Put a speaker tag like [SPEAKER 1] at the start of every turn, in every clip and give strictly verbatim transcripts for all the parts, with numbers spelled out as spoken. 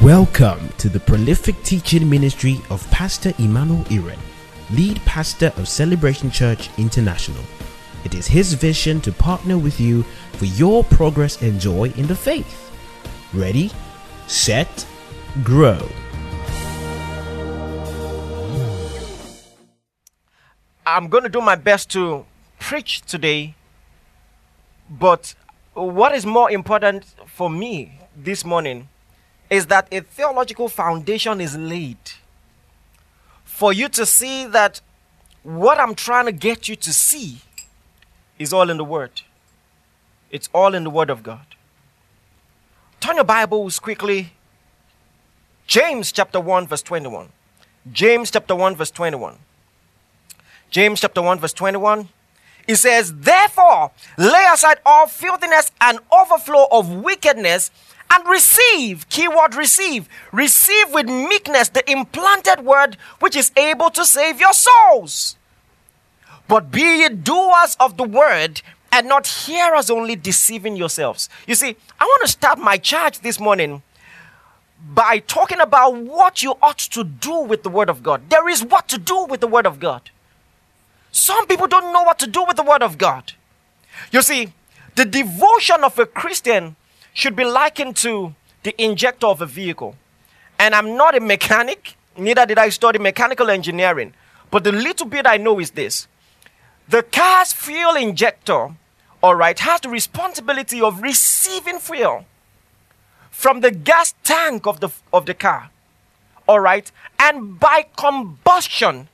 [SPEAKER 1] Welcome to the prolific teaching ministry of Pastor Emmanuel Iren, lead pastor of Celebration Church International. It is his vision to partner with you for your progress and joy in the faith. Ready, set, grow.
[SPEAKER 2] I'm going to do my best to preach today, but what is more important for me this morning is that a theological foundation is laid for you to see that what I'm trying to get you to see is all in the Word. It's all in the Word of God. Turn your Bibles quickly. James chapter one verse twenty-one. James chapter one verse twenty-one. James chapter one verse twenty-one. It says, "Therefore, lay aside all filthiness and overflow of wickedness, and receive," keyword receive, receive with meekness the implanted word which is able to save your souls. But be ye doers of the word, and not hearers only, deceiving yourselves. You see, I want to start my charge this morning by talking about what you ought to do with the word of God. There is what to do with the word of God. Some people don't know what to do with the word of God. You see, the devotion of a Christian should be likened to the injector of a vehicle. And I'm not a mechanic, neither did I study mechanical engineering. But the little bit I know is this. The car's fuel injector, all right, has the responsibility of receiving fuel from the gas tank of the, of the car, all right? And by combustion,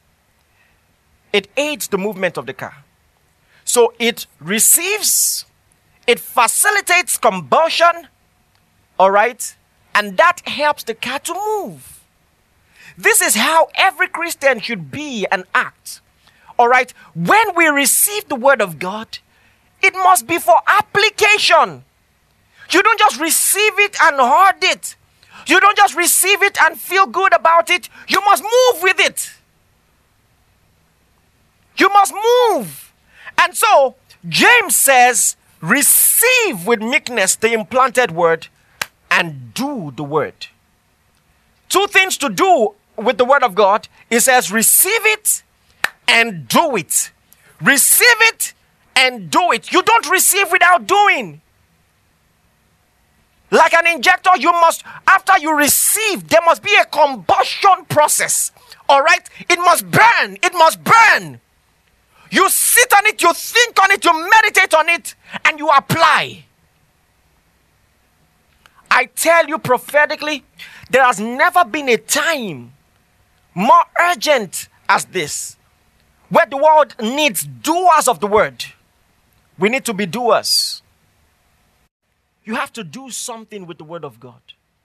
[SPEAKER 2] it aids the movement of the car. So it receives, it facilitates combustion, all right? And that helps the car to move. This is how every Christian should be and act, all right? When we receive the word of God, it must be for application. You don't just receive it and hoard it. You don't just receive it and feel good about it. You must move with it. You must move. And so, James says, receive with meekness the implanted word and do the word. Two things to do with the word of God. It says, receive it and do it. Receive it and do it. You don't receive without doing. Like an injector, you must, after you receive, there must be a combustion process. All right? It must burn. It must burn. You sit on it, you think on it, you meditate on it, and you apply. I tell you prophetically, there has never been a time more urgent as this, where the world needs doers of the word. We need to be doers. You have to do something with the word of God.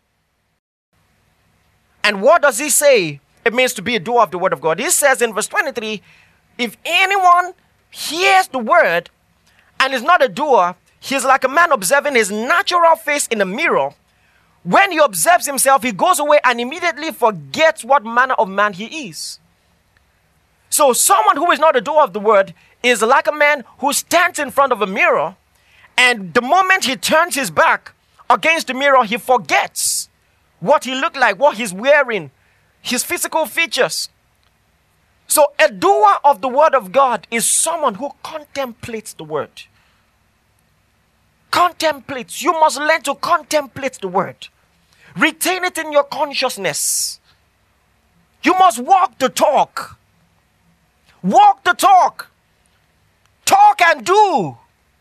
[SPEAKER 2] And what does he say it means to be a doer of the word of God? He says in verse twenty-three, if anyone hears the word and is not a doer, he is like a man observing his natural face in a mirror. When he observes himself, he goes away and immediately forgets what manner of man he is. So someone who is not a doer of the word is like a man who stands in front of a mirror, and the moment he turns his back against the mirror, he forgets what he looked like, what he's wearing, his physical features. So a doer of the word of God is someone who contemplates the word. Contemplates. You must learn to contemplate the word. Retain it in your consciousness. You must walk the talk. Walk the talk. Talk and do.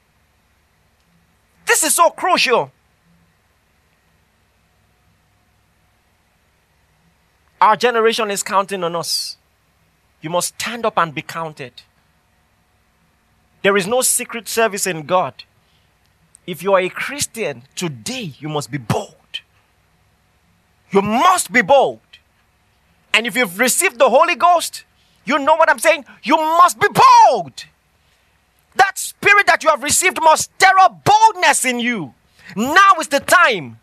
[SPEAKER 2] This is so crucial. Our generation is counting on us. You must stand up and be counted. There is no secret service in God. If you are a Christian, today you must be bold. You must be bold. And if you've received the Holy Ghost, you know what I'm saying? You must be bold. That spirit that you have received must stir up boldness in you. Now is the time.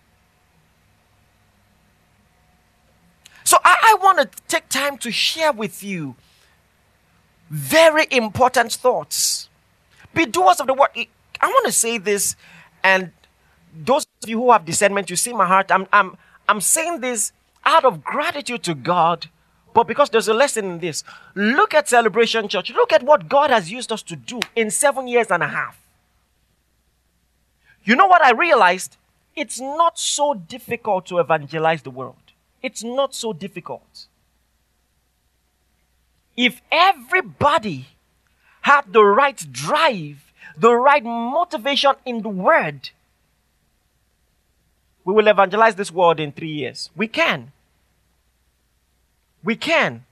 [SPEAKER 2] So I, I want to take time to share with you very important thoughts. Be doers of the word. I want to say this, and those of you who have discernment, you see my heart. I'm, I'm, I'm saying this out of gratitude to God, but because there's a lesson in this. Look at Celebration Church. Look at what God has used us to do in seven years and a half. You know what I realized? It's not so difficult to evangelize the world. It's not so difficult. If everybody had the right drive, the right motivation in the word, we will evangelize this world in three years. We can. We can.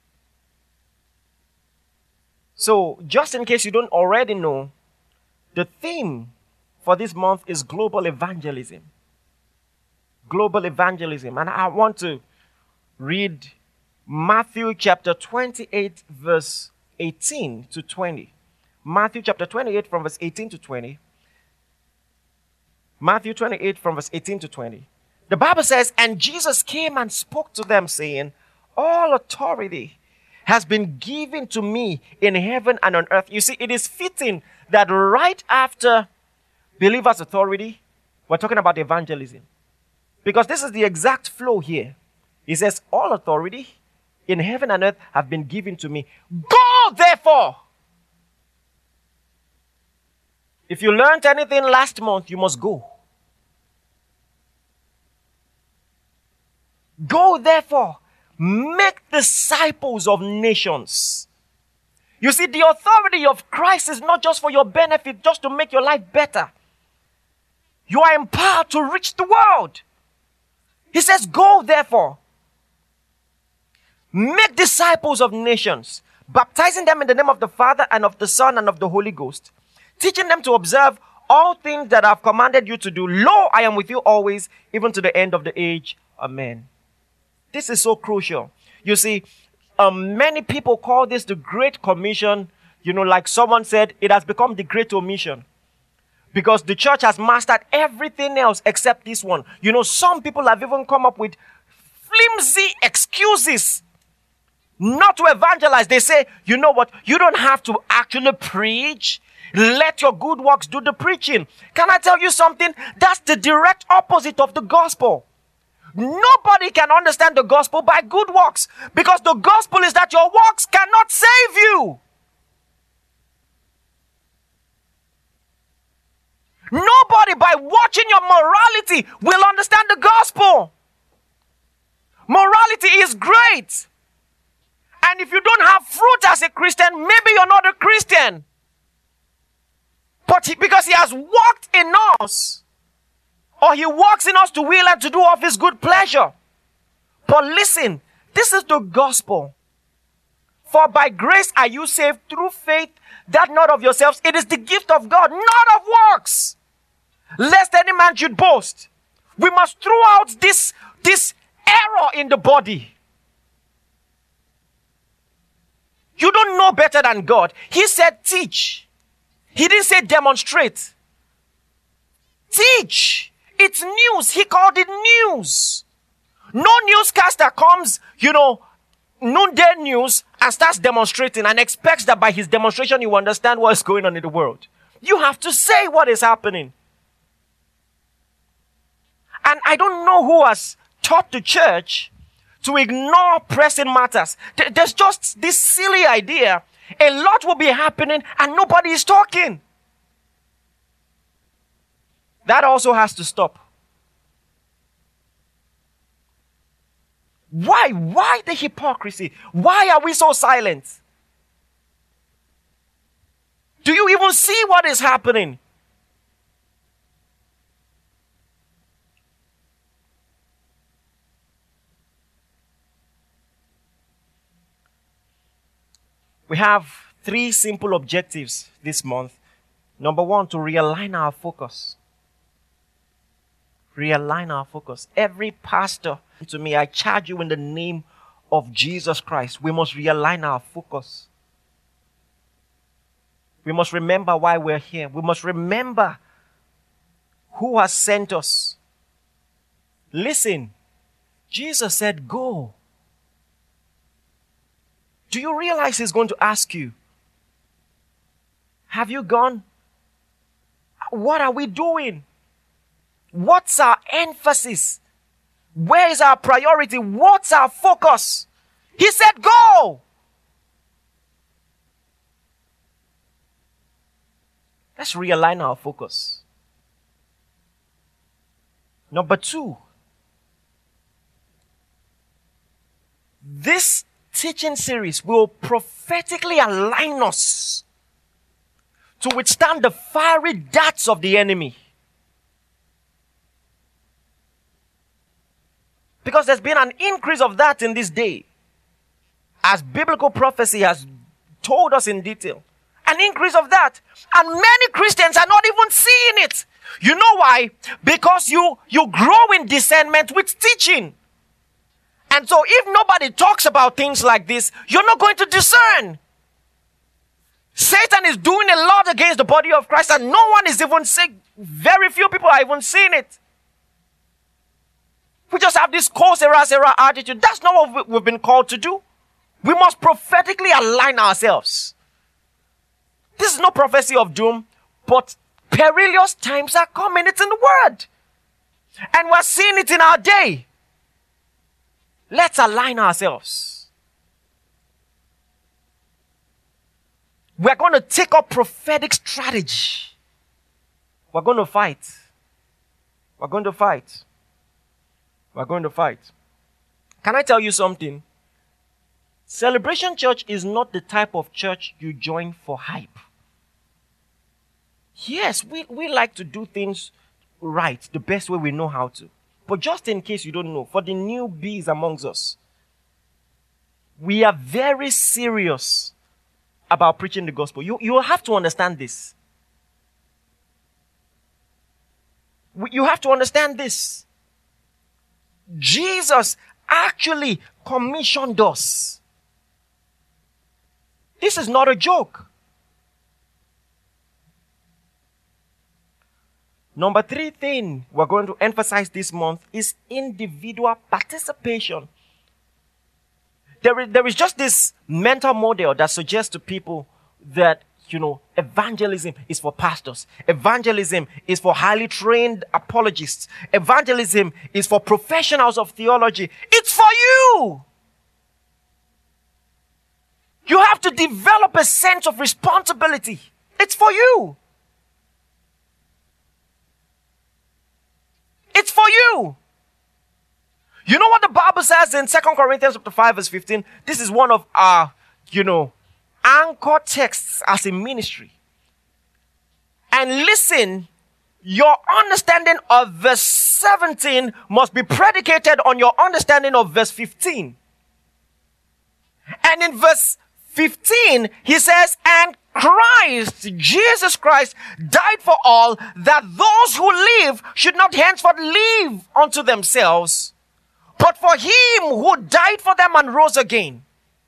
[SPEAKER 2] So, just in case you don't already know, the theme for this month is global evangelism. Global evangelism. And I want to read Matthew chapter twenty-eight, verse eighteen to twenty. Matthew chapter twenty-eight from verse eighteen to twenty. Matthew twenty-eight from verse eighteen to twenty. The Bible says, "And Jesus came and spoke to them, saying, all authority has been given to me in heaven and on earth." You see, it is fitting that right after believers' authority, we're talking about evangelism. Because this is the exact flow here. He says, all authority in heaven and earth have been given to me. Go, therefore. If you learned anything last month, you must go. Go, therefore. Make disciples of nations. You see, the authority of Christ is not just for your benefit, just to make your life better. You are empowered to reach the world. He says, go therefore. Make disciples of nations, baptizing them in the name of the Father and of the Son and of the Holy Ghost, teaching them to observe all things that I have commanded you to do. Lo, I am with you always, even to the end of the age. Amen. This is so crucial. You see, um, many people call this the Great Commission. You know, like someone said, it has become the Great Omission. Because the church has mastered everything else except this one. You know, some people have even come up with flimsy excuses not to evangelize. They say, you know what, you don't have to actually preach. Let your good works do the preaching. Can I tell you something? That's the direct opposite of the gospel. Nobody can understand the gospel by good works, because the gospel is that your works cannot save you. Nobody by watching your morality will understand the gospel. Morality is great. And if you don't have fruit as a Christian, maybe you're not a Christian. But he, because he has worked in us, or he works in us to will and to do of his good pleasure. But listen, this is the gospel. For by grace are you saved through faith, that not of yourselves. It is the gift of God, not of works, lest any man should boast. We must throw out this, this error in the body. You don't know better than God. He said teach. He didn't say demonstrate. Teach. It's news. He called it news. No newscaster comes, you know, noonday news and starts demonstrating and expects that by his demonstration you understand what is going on in the world. You have to say what is happening. And I don't know who has taught the church to ignore pressing matters. There's just this silly idea. A lot will be happening and nobody is talking. That also has to stop. Why? Why the hypocrisy? Why are we so silent? Do you even see what is happening? We have three simple objectives this month. Number one, to realign our focus. Realign our focus. Every pastor, to me, I charge you in the name of Jesus Christ, we must realign our focus. We must remember why we're here. We must remember who has sent us. Listen, Jesus said, go. Do you realize he's going to ask you, have you gone? What are we doing? What's our emphasis? Where is our priority? What's our focus? He said, go. Let's realign our focus. Number two, this teaching series will prophetically align us to withstand the fiery darts of the enemy. Because there's been an increase of that in this day. As biblical prophecy has told us in detail. An increase of that. And many Christians are not even seeing it. You know why? Because you, you grow in discernment with teaching. And so if nobody talks about things like this, you're not going to discern. Satan is doing a lot against the body of Christ and no one is even seeing. Very few people are even seeing it. We just have this co sera sera attitude. That's not what we've been called to do. We must prophetically align ourselves. This is no prophecy of doom, but perilous times are coming. It's in the word. And we're seeing it in our day. Let's align ourselves. We're going to take up prophetic strategy. We're going to fight. We're going to fight. We're going to fight. Can I tell you something? Celebration Church is not the type of church you join for hype. Yes, we, we like to do things right, the best way we know how to. But just in case you don't know, for the newbies amongst us, we are very serious about preaching the gospel. You, you have to understand this. You have to understand this. Jesus actually commissioned us. This is not a joke. Number three thing we're going to emphasize this month is individual participation. There is, there is just this mental model that suggests to people that, you know, evangelism is for pastors. Evangelism is for highly trained apologists. Evangelism is for professionals of theology. It's for you. You have to develop a sense of responsibility. It's for you. It's for you. You know what the Bible says in Second Corinthians chapter five verse fifteen? This is one of our, you know, anchor texts as a ministry. And listen, your understanding of verse seventeen must be predicated on your understanding of verse fifteen. And in verse fifteen, he says, and Christ, Jesus Christ, died for all, that those who live should not henceforth live unto themselves, but for him who died for them and rose again.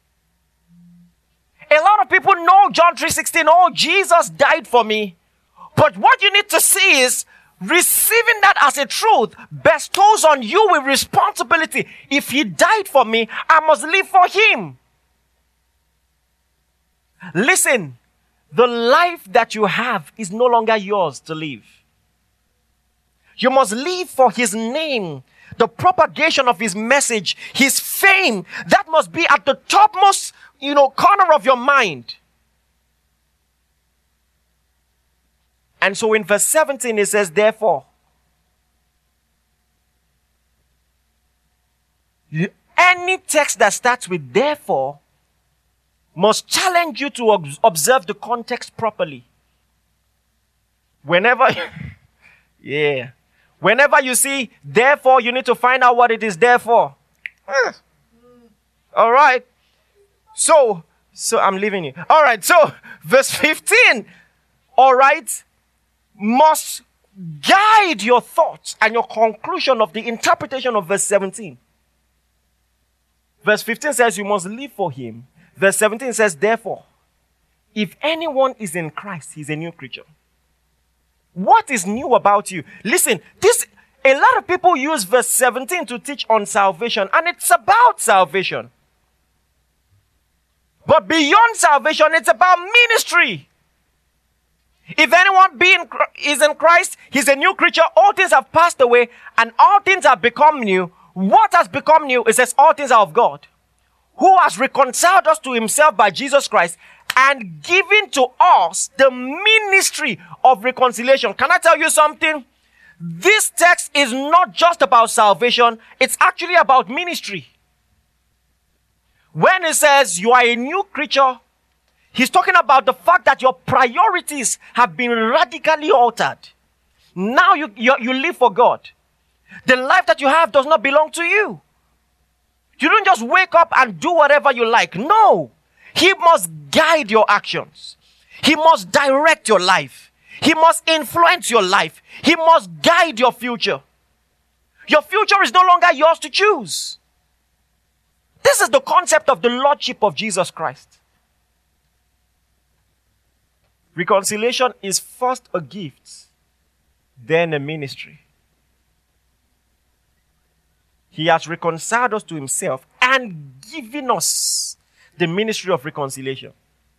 [SPEAKER 2] A lot of people know John three sixteen, oh, Jesus died for me. But what you need to see is receiving that as a truth bestows on you with responsibility. If he died for me, I must live for him. Listen, the life that you have is no longer yours to live. You must live for his name, the propagation of his message, his fame. That must be at the topmost, you know, corner of your mind. And so in verse seventeen, it says, therefore, any text that starts with therefore must challenge you to ob- observe the context properly. Whenever, yeah, whenever you see therefore, you need to find out what it is there for. Uh, all right. So, so I'm leaving you. All right. So, verse fifteen, all right, must guide your thoughts and your conclusion of the interpretation of verse seventeen. Verse fifteen says you must live for him. Verse seventeen says, therefore, if anyone is in Christ, he's a new creature. What is new about you? Listen, this, a lot of people use verse seventeen to teach on salvation, and it's about salvation. But beyond salvation, it's about ministry. If anyone be in, is in Christ, he's a new creature. All things have passed away, and all things have become new. what has become new? It says all things are of God, who has reconciled us to himself by Jesus Christ and given to us the ministry of reconciliation. Can I tell you something? This text is not just about salvation. It's actually about ministry. When it says you are a new creature, he's talking about the fact that your priorities have been radically altered. Now you, you, you live for God. The life that you have does not belong to you. You don't just wake up and do whatever you like. No. He must guide your actions. He must direct your life. He must influence your life. He must guide your future. Your future is no longer yours to choose. This is the concept of the Lordship of Jesus Christ. Reconciliation is first a gift, then a ministry. He has reconciled us to himself and given us the ministry of reconciliation.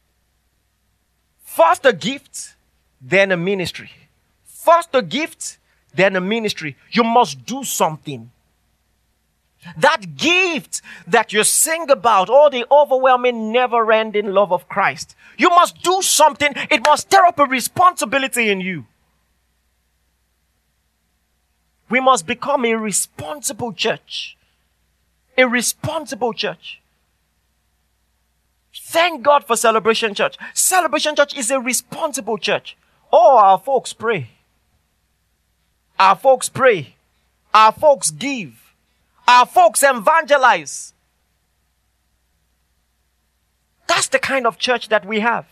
[SPEAKER 2] First a gift, then a ministry. First a gift, then a ministry. You must do something. That gift that you sing about, oh, the overwhelming, never-ending love of Christ. You must do something. It must stir up a responsibility in you. We must become a responsible church. A responsible church. Thank God for Celebration Church. Celebration Church is a responsible church. Oh, our folks pray. Our folks pray. Our folks give. Our folks evangelize. That's the kind of church that we have.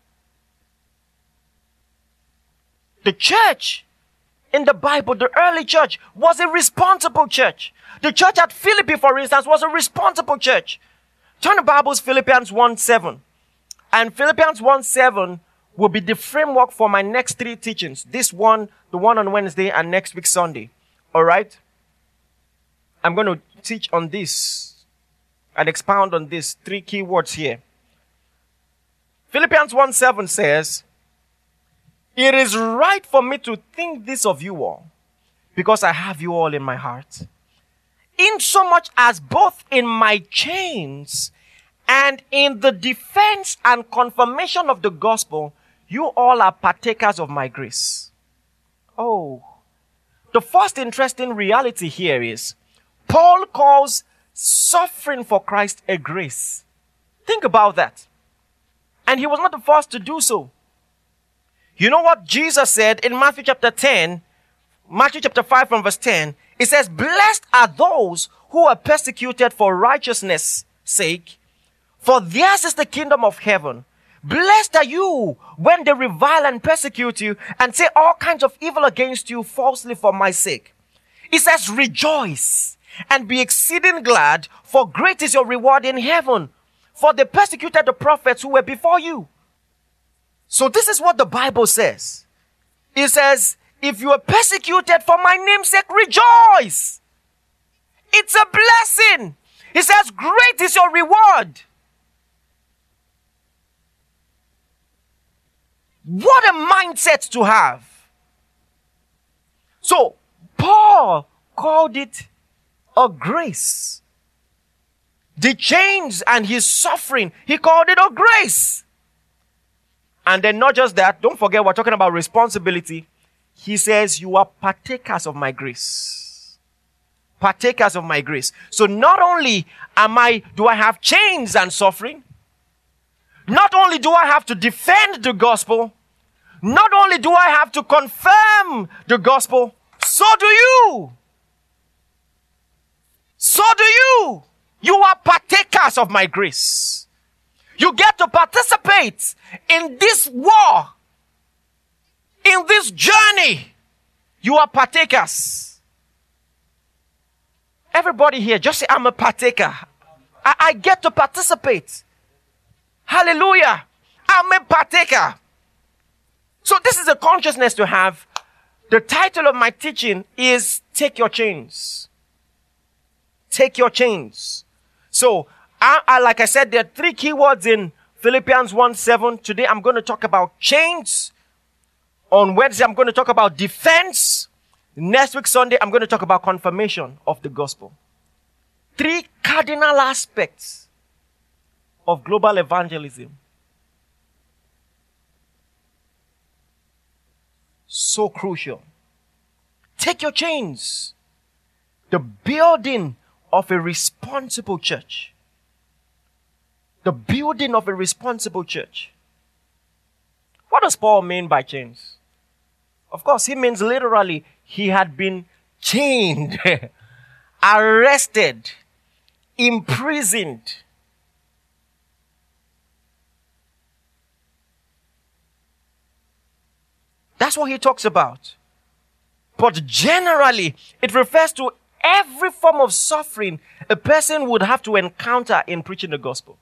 [SPEAKER 2] The church in the Bible, the early church, was a responsible church. The church at Philippi, for instance, was a responsible church. Turn the Bibles, Philippians one seven. And Philippians one seven will be the framework for my next three teachings. This one, the one on Wednesday, and next week Sunday. All right? I'm going to teach on this and expound on these three key words here. Philippians one seven says, "It is right for me to think this of you all, because I have you all in my heart. Insomuch as both in my chains and in the defense and confirmation of the gospel, you all are partakers of my grace." Oh, the first interesting reality here is Paul calls suffering for Christ a grace. Think about that. And he was not the first to do so. You know what Jesus said in Matthew chapter ten, Matthew chapter five from verse ten? It says, "Blessed are those who are persecuted for righteousness' sake, for theirs is the kingdom of heaven. Blessed are you when they revile and persecute you and say all kinds of evil against you falsely for my sake." It says, "Rejoice and be exceeding glad, for great is your reward in heaven. For they persecuted the prophets who were before you." So this is what the Bible says. It says, if you are persecuted for my name's sake, rejoice. It's a blessing. It says, great is your reward. What a mindset to have. So, Paul called it a grace. The chains and his suffering, he called it a grace. And then not just that, don't forget we're talking about responsibility. He says, you are partakers of my grace. Partakers of my grace. So not only am I, do I have chains and suffering, not only do I have to defend the gospel, not only do I have to confirm the gospel, so do you. So do you. You are partakers of my grace. You get to participate in this war, in this journey. You are partakers. Everybody here, just say, I'm a partaker. I, I get to participate. Hallelujah. I'm a partaker. So this is a consciousness to have. The title of my teaching is Take Your Chains. Take your chains. So, I, I, like I said, there are three key words in Philippians one seven. Today I'm going to talk about chains. On Wednesday I'm going to talk about defense. Next week Sunday I'm going to talk about confirmation of the gospel. three cardinal aspects of global evangelism. So crucial. Take your chains. The building of a responsible church. The building of a responsible church. What does Paul mean by chains? Of course, he means literally he had been chained, arrested, imprisoned. That's what he talks about. But generally, it refers to every form of suffering a person would have to encounter in preaching the gospel.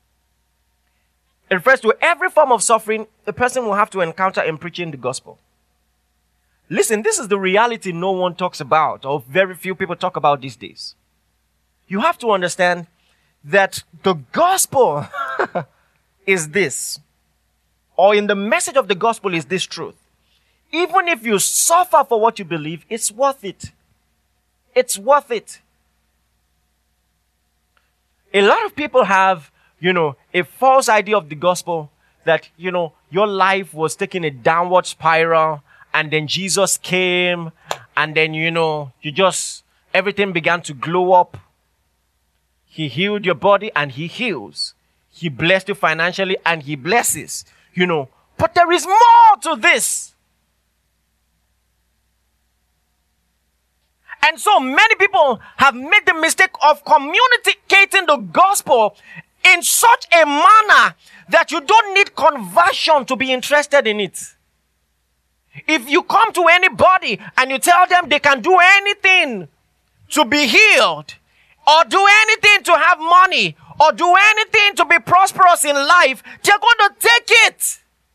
[SPEAKER 2] It refers to every form of suffering a person will have to encounter in preaching the gospel. Listen, this is the reality no one talks about, or very few people talk about these days. You have to understand that the gospel is this, or in the message of the gospel is this truth. Even if you suffer for what you believe, it's worth it. It's worth it. A lot of people have, you know, a false idea of the gospel that, you know, your life was taking a downward spiral and then Jesus came and then, you know, you just, everything began to glow up. He healed your body and he heals. He blessed you financially and he blesses, you know. But there is more to this. And so many people have made the mistake of communicating the gospel in such a manner that you don't need conversion to be interested in it. If you come to anybody and you tell them they can do anything to be healed, or do anything to have money, or do anything to be prosperous in life, they're going to take it.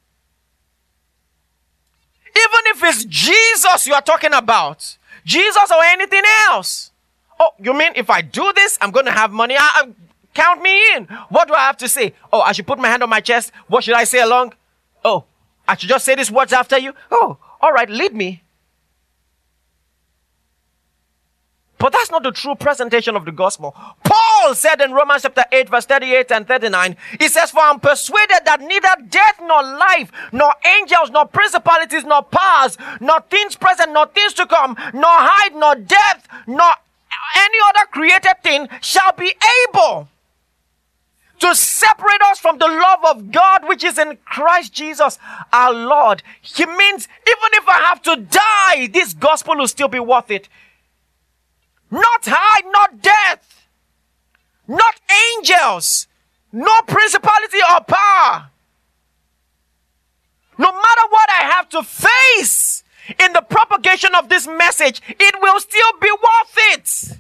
[SPEAKER 2] Even if it's Jesus you are talking about, Jesus or anything else. Oh, you mean if I do this, I'm going to have money? I, I, count me in. What do I have to say? Oh, I should put my hand on my chest. What should I say along? Oh, I should just say these words after you. Oh, all right, lead me. But that's not the true presentation of the gospel. Paul said in Romans chapter eight, verse thirty-eight and thirty-nine, he says, "For I'm persuaded that neither death nor life, nor angels, nor principalities, nor powers, nor things present, nor things to come, nor height, nor depth, nor any other created thing shall be able to separate us from the love of God which is in Christ Jesus our Lord." He means even if I have to die, this gospel will still be worth it. Not height, not death, not angels, no principality or power. No matter what I have to face in the propagation of this message, it will still be worth it.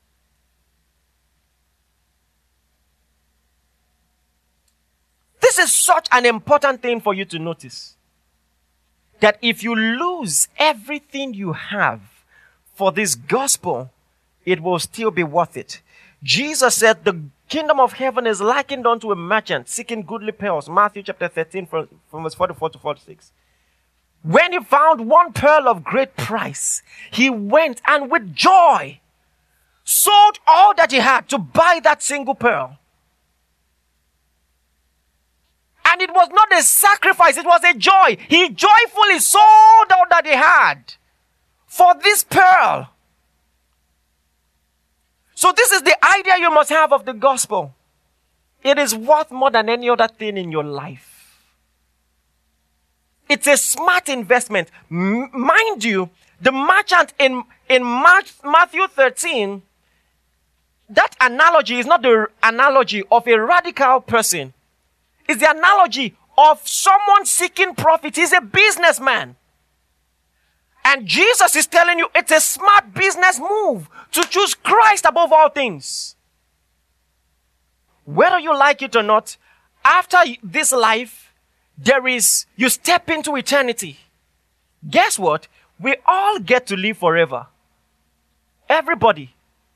[SPEAKER 2] This is such an important thing for you to notice. That if you lose everything you have for this gospel, it will still be worth it. Jesus said the kingdom of heaven is likened unto a merchant seeking goodly pearls. Matthew chapter thirteen from, from verse forty-four to forty-six. When he found one pearl of great price, he went and with joy sold all that he had to buy that single pearl. And it was not a sacrifice, it was a joy. He joyfully sold all that he had for this pearl. So this is the idea you must have of the gospel. It is worth more than any other thing in your life. It's a smart investment. M- mind you, the merchant in, in Matthew thirteen, that analogy is not the analogy of a radical person. It's the analogy of someone seeking profit. He's a businessman. And Jesus is telling you it's a smart business move to choose Christ above all things. Whether you like it or not, after this life, there is, you step into eternity. Guess what? We all get to live forever. Everybody.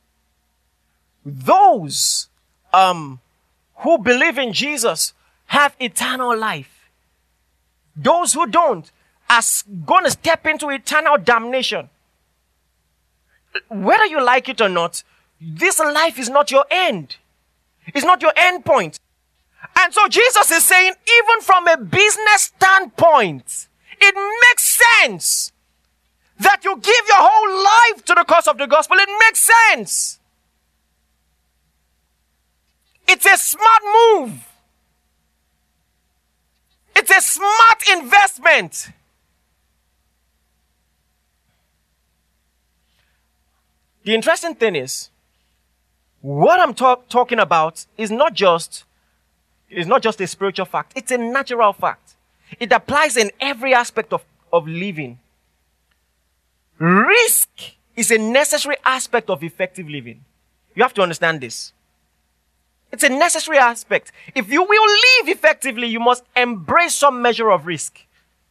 [SPEAKER 2] Those um, who believe in Jesus have eternal life. Those who don't are going to step into eternal damnation. Whether you like it or not, This life is not your end. It's not your end point. And so Jesus is saying, even from a business standpoint, it makes sense that you give your whole life to the cause of the gospel. It makes sense. It's a smart move. It's a smart investment. The interesting thing is, what I'm talk- talking about is not just is not just a spiritual fact. It's a natural fact. It applies in every aspect of, of living. Risk is a necessary aspect of effective living. You have to understand this. It's a necessary aspect. If you will live effectively, you must embrace some measure of risk.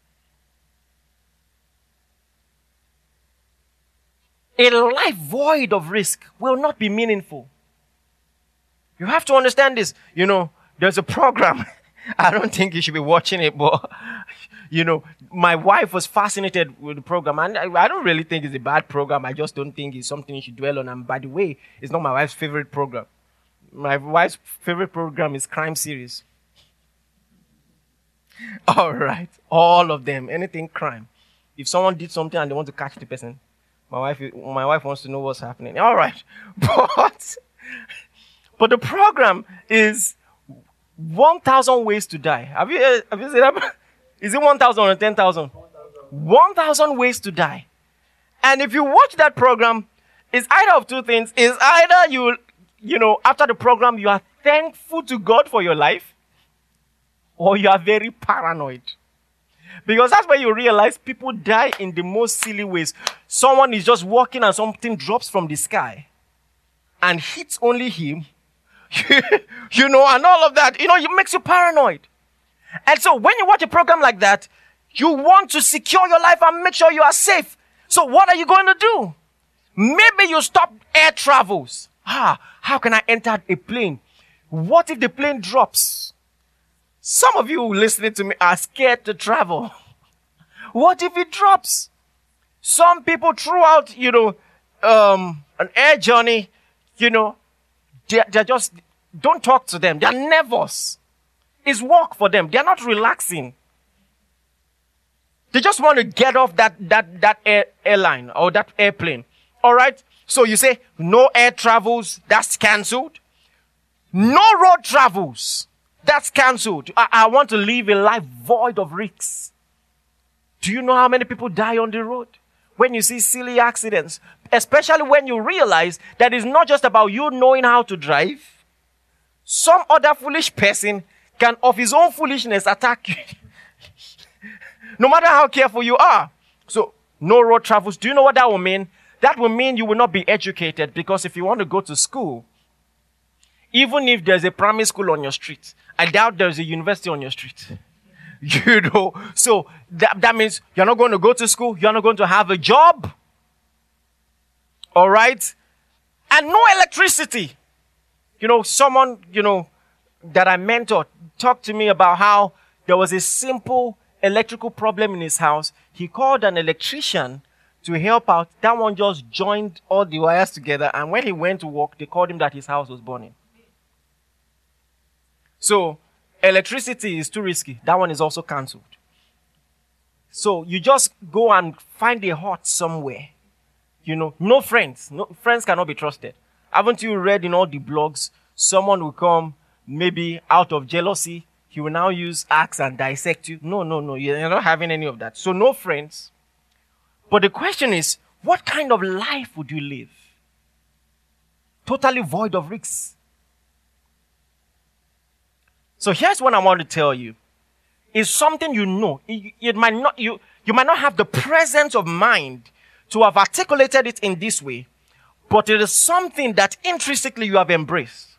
[SPEAKER 2] A life void of risk will not be meaningful. You have to understand this. You know, there's a program. I don't think you should be watching it, but, you know, my wife was fascinated with the program. And I, I don't really think it's a bad program. I just don't think it's something you should dwell on. And by the way, it's not my wife's favorite program. My wife's favorite program is Crime Series. All right. All of them. Anything crime. If someone did something and they want to catch the person, my wife, my wife wants to know what's happening. All right. But, but the program is one thousand ways to die. Have you, uh, have you seen that? Is it one thousand or ten thousand? one thousand ways to die. And if you watch that program, it's either of two things. It's either you, you know, after the program, you are thankful to God for your life, or you are very paranoid. Because that's where you realize people die in the most silly ways. Someone is just walking and something drops from the sky and hits only him. You know, and all of that, you know, it makes you paranoid. And so when you watch a program like that, you want to secure your life and make sure you are safe. So what are you going to do? Maybe you stop air travels. Ah, how can I enter a plane? What if the plane drops? Some of you listening to me are scared to travel. What if it drops? Some people throughout, you know, um, an air journey, you know, They're, they're just, don't talk to them. They're nervous. It's work for them. They're not relaxing. They just want to get off that, that, that air, airline or that airplane. All right? So you say, no air travels, that's cancelled. No road travels, that's cancelled. I, I want to live a life void of risks. Do you know how many people die on the road? When you see silly accidents, especially when you realize that it's not just about you knowing how to drive. Some other foolish person can, of his own foolishness, attack you. No matter how careful you are. So, no road travels. Do you know what that will mean? That will mean you will not be educated, because if you want to go to school, even if there's a primary school on your street, I doubt there's a university on your street. You know, so that, that means you're not going to go to school. You're not going to have a job. All right. And no electricity. You know, someone, you know, that I mentored talked to me about how there was a simple electrical problem in his house. He called an electrician to help out. That one just joined all the wires together. And when he went to work, they called him that his house was burning. So, electricity is too risky. That one is also cancelled. So you just go and find a hut somewhere. You know, no friends. No friends cannot be trusted. Haven't you read in all the blogs, someone will come maybe out of jealousy. He will now use axe and dissect you. No, no, no. You're not having any of that. So no friends. But the question is, what kind of life would you live? Totally void of risks. So here's what I want to tell you. It's something you know. It, it might not, you, you might not have the presence of mind to have articulated it in this way, but it is something that intrinsically you have embraced.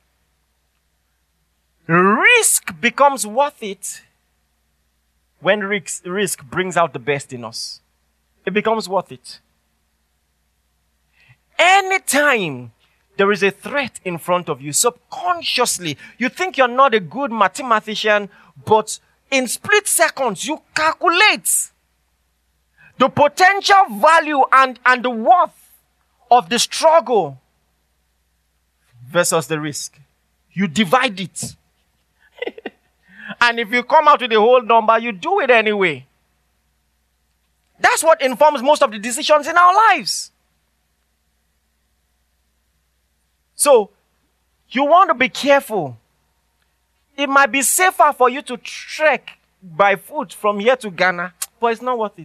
[SPEAKER 2] Risk becomes worth it when risk, risk brings out the best in us. It becomes worth it. Anytime there is a threat in front of you, subconsciously, you think you're not a good mathematician, but in split seconds, you calculate the potential value and, and the worth of the struggle versus the risk. You divide it. And if you come out with a whole number, you do it anyway. That's what informs most of the decisions in our lives. So, you want to be careful. It might be safer for you to trek by foot from here to Ghana, but it's not worth it.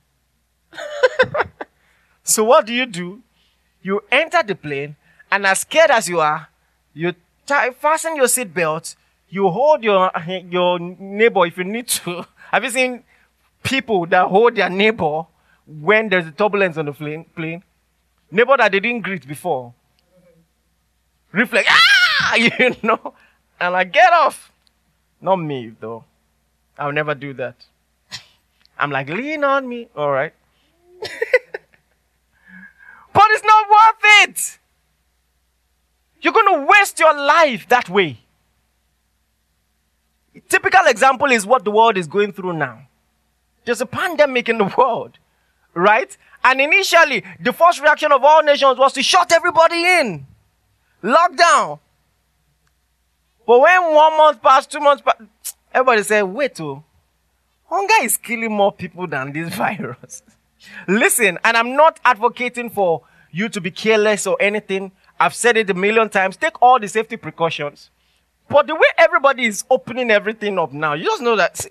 [SPEAKER 2] So what do you do? You enter the plane, and as scared as you are, you tie, fasten your seatbelt, you hold your, your neighbor if you need to. Have you seen people that hold their neighbor when there's a turbulence on the plane? plane? Neighbor that they didn't greet before. Reflect, ah, you know, and I get off. Not me, though. I'll never do that. I'm like, lean on me. All right. But it's not worth it. You're going to waste your life that way. A typical example is what the world is going through now. There's a pandemic in the world, right? And initially, the first reaction of all nations was to shut everybody in. Lockdown. But when one month passed, two months passed, everybody said, wait, oh, hunger is killing more people than this virus. Listen, and I'm not advocating for you to be careless or anything. I've said it a million times. Take all the safety precautions. But the way everybody is opening everything up now, you just know that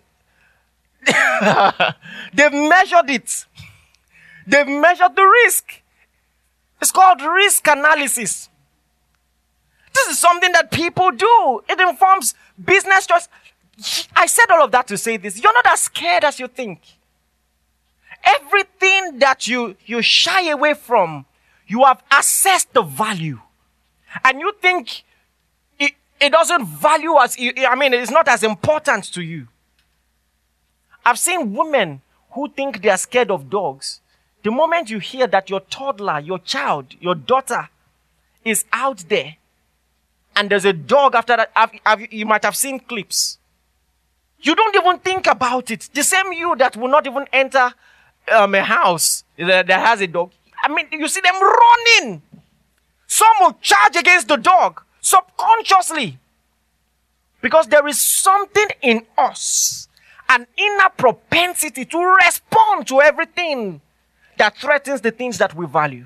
[SPEAKER 2] they've measured it. They've measured the risk. It's called risk analysis. This is something that people do. It informs business choice. I said all of that to say this. You're not as scared as you think. Everything that you, you shy away from, you have assessed the value. And you think it, it doesn't value as, I mean, it's not as important to you. I've seen women who think they are scared of dogs. The moment you hear that your toddler, your child, your daughter is out there, and there's a dog after that, I've, I've, you might have seen clips. You don't even think about it. The same you that will not even enter um, a house that, that has a dog. I mean, you see them running. Some will charge against the dog subconsciously. Because there is something in us, an inner propensity to respond to everything that threatens the things that we value.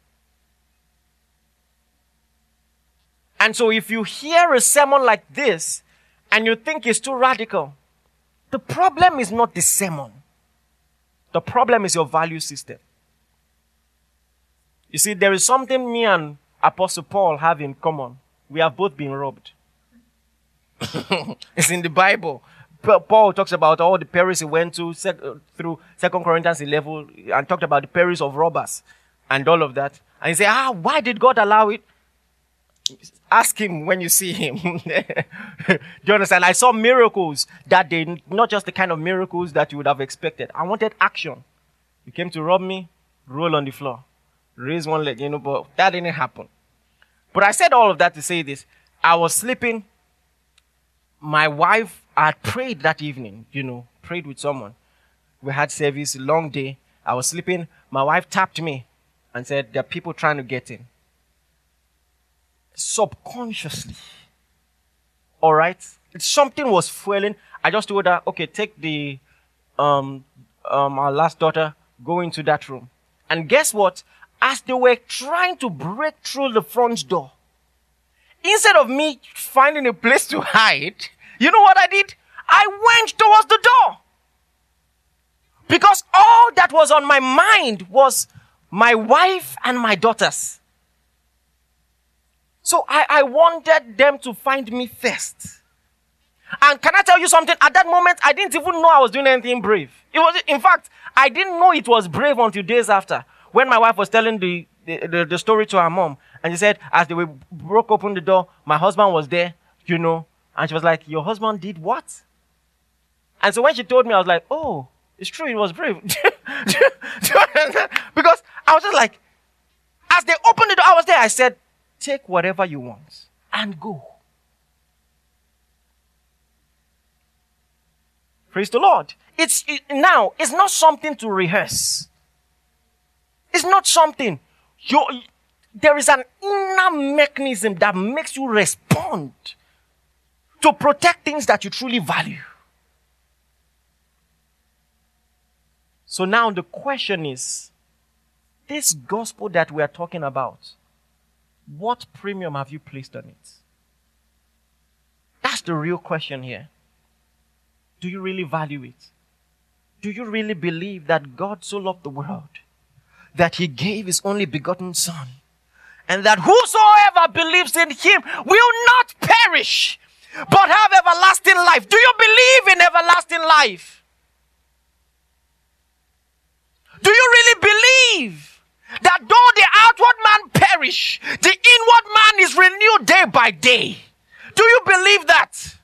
[SPEAKER 2] And so if you hear a sermon like this and you think it's too radical, the problem is not the sermon. The problem is your value system. You see, there is something me and Apostle Paul have in common. We have both been robbed. It's in the Bible. Paul talks about all the perils he went to sec- through Second Corinthians eleven and talked about the perils of robbers and all of that. And he said, ah, why did God allow it? Ask him when you see him. Do you understand? I saw miracles that day, not just the kind of miracles that you would have expected. I wanted action. You came to rob me, roll on the floor, raise one leg, you know, but that didn't happen. But I said all of that to say this. I was sleeping. My wife had prayed that evening, you know, prayed with someone. We had service, a long day. I was sleeping. My wife tapped me and said, there are people trying to get in. Subconsciously. All right? Something was fueling. I just told her, okay, take the, um, um, our last daughter, go into that room. And guess what? As they were trying to break through the front door, instead of me finding a place to hide, you know what I did? I went towards the door. Because all that was on my mind was my wife and my daughters. So I, I wanted them to find me first. And can I tell you something? At that moment, I didn't even know I was doing anything brave. It was, in fact, I didn't know it was brave until days after. When my wife was telling the, the, the, the story to her mom. And she said, as they were, broke open the door, my husband was there, you know. And she was like, your husband did what? And so when she told me, I was like, oh, it's true, it was brave. Because I was just like, as they opened the door, I was there. I said, take whatever you want and go. Praise the Lord. It's it, now, it's not something to rehearse. It's not something. You there is an inner mechanism that makes you respond to protect things that you truly value. So now the question is, this gospel that we are talking about, what premium have you placed on it? That's the real question here. Do you really value it? Do you really believe that God so loved the world that he gave his only begotten Son, and that whosoever believes in him will not perish but have everlasting life? Do you believe in everlasting life? Do you really believe that though the outward man perish, the inward man is renewed day by day? Do you believe that?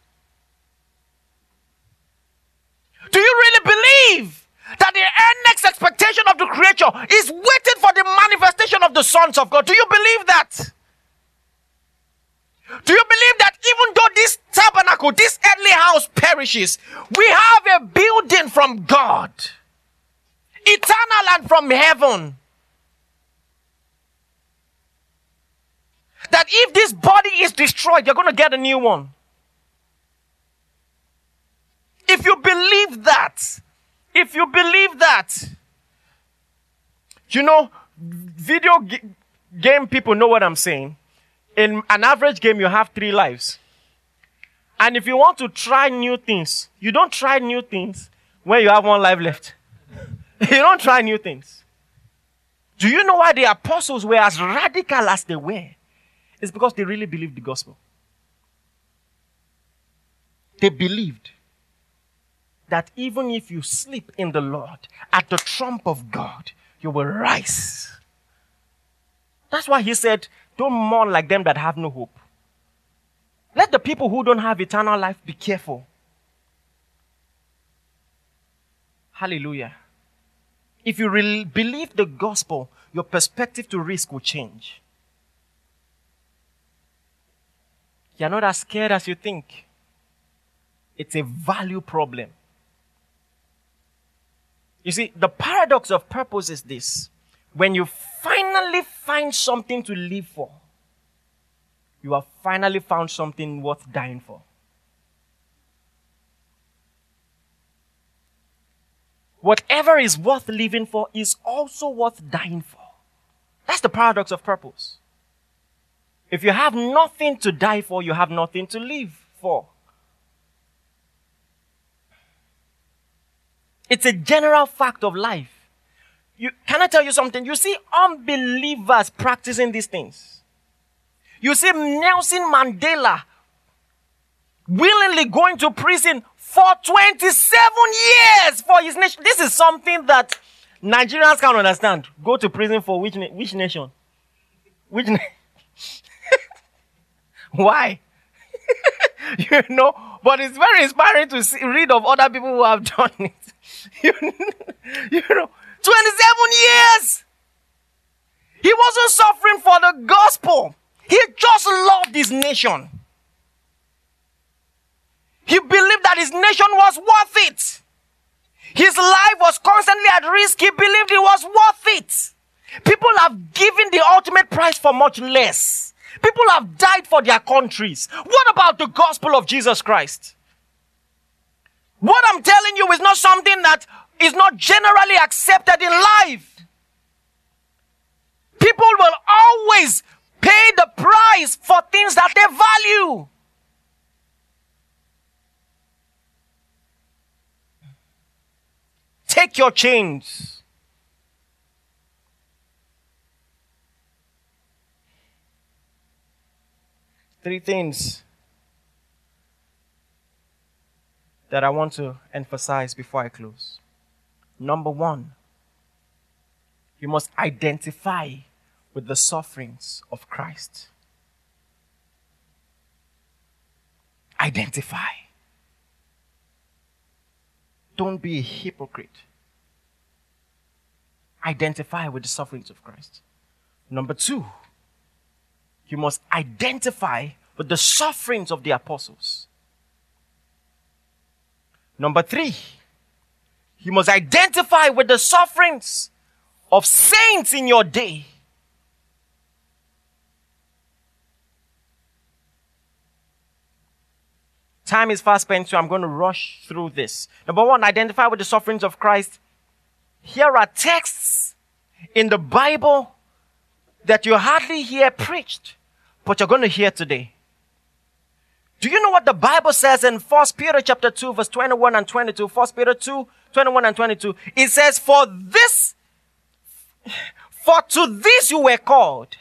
[SPEAKER 2] Do you really believe that the next expectation of the creature is waiting for the manifestation of the sons of God? Do you believe that? Do you believe that even though this tabernacle, this earthly house perishes, we have a building from God, eternal and from heaven? That if this body is destroyed, you're going to get a new one. If you believe that, if you believe that, you know, video g- game people know what I'm saying. In an average game, you have three lives. And if you want to try new things, you don't try new things when you have one life left. You don't try new things. Do you know why the apostles were as radical as they were? It's because they really believed the gospel. They believed that even if you sleep in the Lord, at the trump of God, you will rise. That's why he said, don't mourn like them that have no hope. Let the people who don't have eternal life be careful. Hallelujah. If you really believe the gospel, your perspective to risk will change. You're not as scared as you think. It's a value problem. You see, the paradox of purpose is this. When you finally find something to live for, you have finally found something worth dying for. Whatever is worth living for is also worth dying for. That's the paradox of purpose. If you have nothing to die for, you have nothing to live for. It's a general fact of life. You, can I tell you something? You see unbelievers practicing these things. You see Nelson Mandela willingly going to prison for twenty-seven years for his nation. This is something that Nigerians can't understand. Go to prison for which, which nation? Which nation? Why? You know, but it's very inspiring to see, read of other people who have done it. You, you know, twenty-seven years. He wasn't suffering for the gospel. He just loved his nation. He believed that his nation was worth it. His life was constantly at risk. He believed it was worth it. People have given the ultimate price for much less. People have died for their countries. What about the gospel of Jesus Christ? What I'm telling you is not something that is not generally accepted in life. People will always pay the price for things that they value. Take your chains. Three things that I want to emphasize before I close. Number one, you must identify with the sufferings of Christ. Identify. Don't be a hypocrite. Identify with the sufferings of Christ. Number two, you must identify with the sufferings of the apostles. Number three, you must identify with the sufferings of saints in your day. Time is fast spent, so I'm going to rush through this. Number one, identify with the sufferings of Christ. Here are texts in the Bible that you hardly hear preached, but you're going to hear today. Do you know what the Bible says in First Peter chapter two, verse twenty-one and twenty-two? First Peter two, twenty-one and twenty-two. It says, For this, for to this you were called.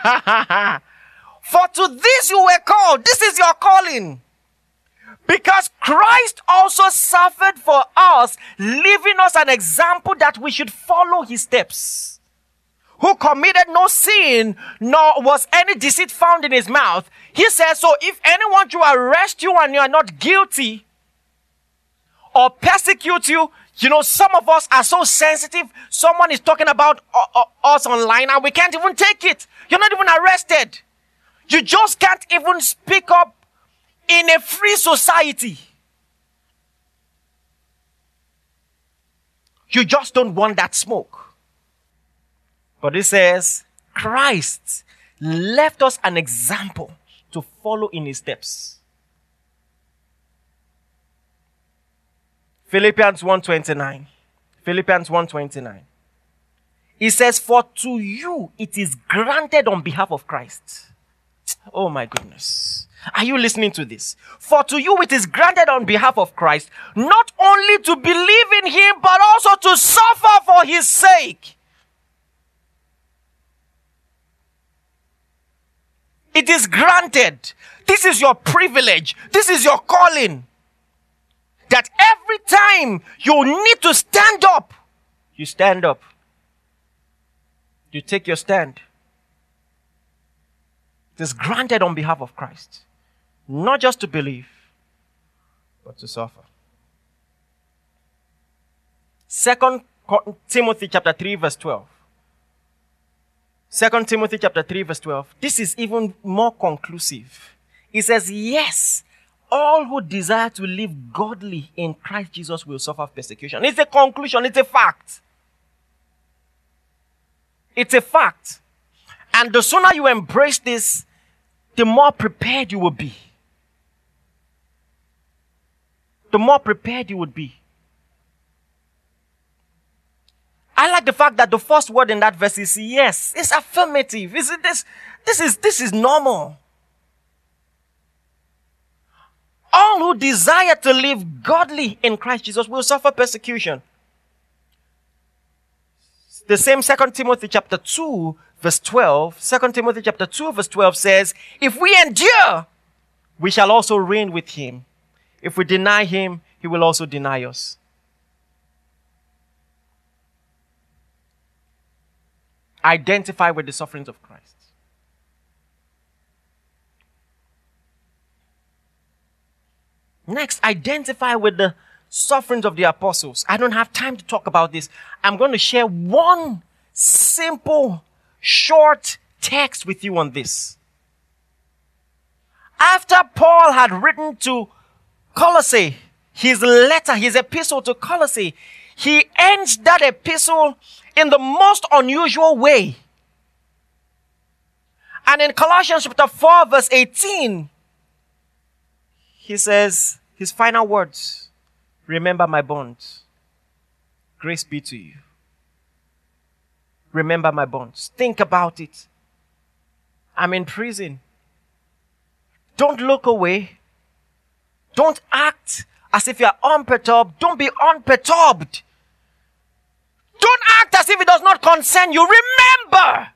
[SPEAKER 2] For to this you were called. This is your calling. Because Christ also suffered for us, leaving us an example that we should follow his steps. Who committed no sin, nor was any deceit found in his mouth. He says, so if anyone should arrest you and you are not guilty, or persecute you, you know, some of us are so sensitive. Someone is talking about uh, uh, us online and we can't even take it. You're not even arrested. You just can't even speak up in a free society. You just don't want that smoke. But it says, Christ left us an example to follow in his steps. Philippians one twenty-nine. Philippians one twenty-nine. It says, for to you it is granted on behalf of Christ. Oh my goodness. Are you listening to this? For to you it is granted on behalf of Christ, not only to believe in him, but also to suffer for his sake. It is granted. This is your privilege. This is your calling. That every time you need to stand up, you stand up. You take your stand. It is granted on behalf of Christ. Not just to believe, but to suffer. Second Timothy chapter three verse twelve. Second Timothy chapter three verse twelve. This is even more conclusive. It says, yes, all who desire to live godly in Christ Jesus will suffer persecution. It's a conclusion. It's a fact. It's a fact. And the sooner you embrace this, the more prepared you will be. The more prepared you would be. I like the fact that the first word in that verse is yes. It's affirmative. Is it this? This is this is normal. All who desire to live godly in Christ Jesus will suffer persecution. The same Second Timothy chapter two, verse twelve. Second Timothy chapter two, verse twelve says, if we endure, we shall also reign with him. If we deny him, he will also deny us. Identify with the sufferings of Christ. Next, identify with the sufferings of the apostles. I don't have time to talk about this. I'm going to share one simple, short text with you on this. After Paul had written to Colossae, his letter, his epistle to Colossae, he ends that epistle in the most unusual way. And in Colossians chapter four, verse eighteen, he says his final words, remember my bonds. Grace be to you. Remember my bonds. Think about it. I'm in prison. Don't look away. Don't act as if you're unperturbed. Don't be unperturbed. Don't act as if it does not concern you. Remember.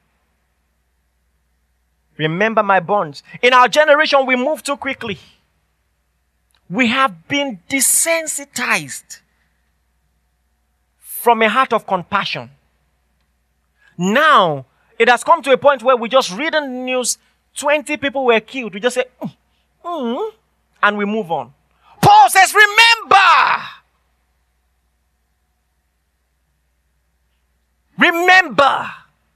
[SPEAKER 2] Remember my bonds. In our generation, we move too quickly. We have been desensitized from a heart of compassion. Now, it has come to a point where we just read in the news, twenty people were killed. We just say, mm, mm, and we move on. Paul says, remember. Remember.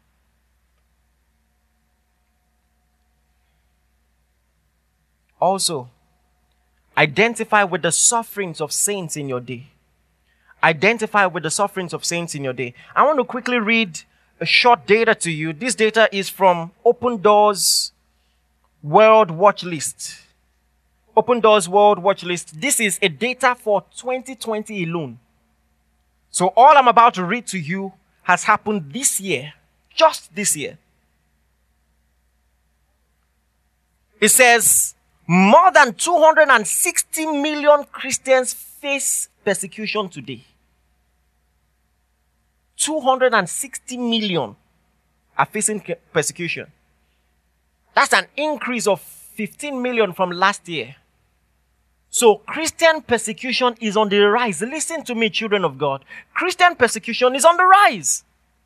[SPEAKER 2] Also, identify with the sufferings of saints in your day. Identify with the sufferings of saints in your day. I want to quickly read a short data to you. This data is from Open Doors World Watch List. Open Doors World Watch List. This is a data for twenty twenty alone. So all I'm about to read to you has happened this year. Just this year. It says more than two hundred sixty million Christians face persecution today. two hundred sixty million are facing persecution. That's an increase of fifteen million from last year. So Christian persecution is on the rise. Listen to me, children of God. Christian persecution is on the rise.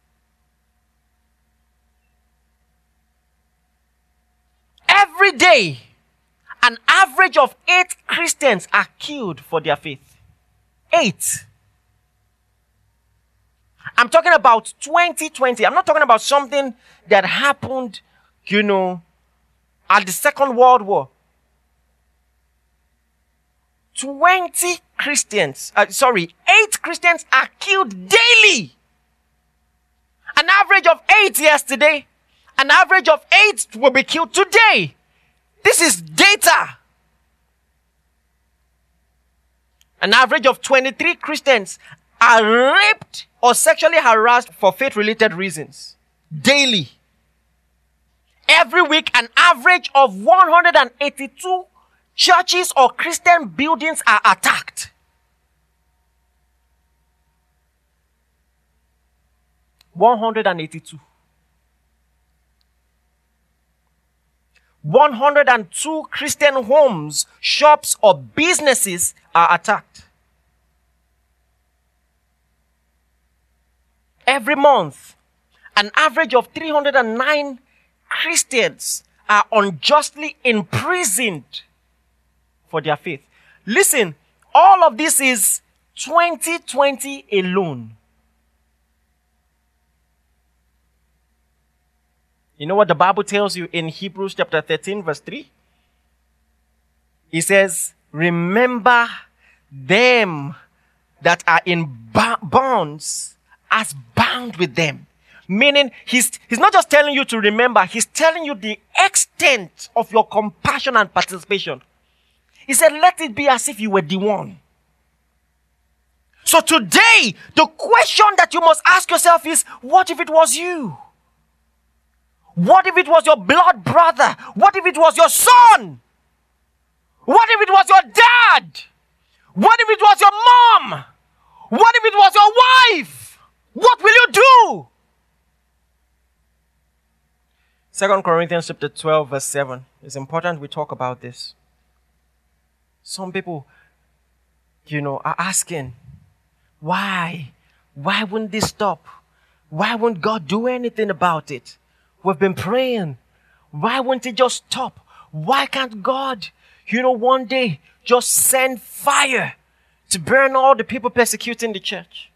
[SPEAKER 2] Every day, an average of eight Christians are killed for their faith. Eight. I'm talking about twenty twenty. I'm not talking about something that happened, you know, at the Second World War. twenty Christians, uh, sorry, eight Christians are killed daily. An average of eight yesterday. An average of eight will be killed today. This is data. An average of twenty-three Christians are raped or sexually harassed for faith-related reasons. Daily. Every week, an average of one hundred eighty-two churches or Christian buildings are attacked. one hundred eighty-two. one hundred two Christian homes, shops, or businesses are attacked. Every month, an average of three hundred nine Christians are unjustly imprisoned for their faith. Listen, all of this is twenty twenty alone. You know what the Bible tells you in Hebrews chapter thirteen, verse three? It says, remember them that are in bonds as bound with them. Meaning, he's, he's not just telling you to remember, he's telling you the extent of your compassion and participation. He said, let it be as if you were the one. So today, the question that you must ask yourself is, what if it was you? What if it was your blood brother? What if it was your son? What if it was your dad? What if it was your mom? What if it was your wife? What will you do? Second Corinthians chapter twelve, verse seven. It's important we talk about this. Some people, you know, are asking, why? Why wouldn't this stop? Why won't God do anything about it? We've been praying. Why won't it just stop? Why can't God, you know, one day just send fire to burn all the people persecuting the church?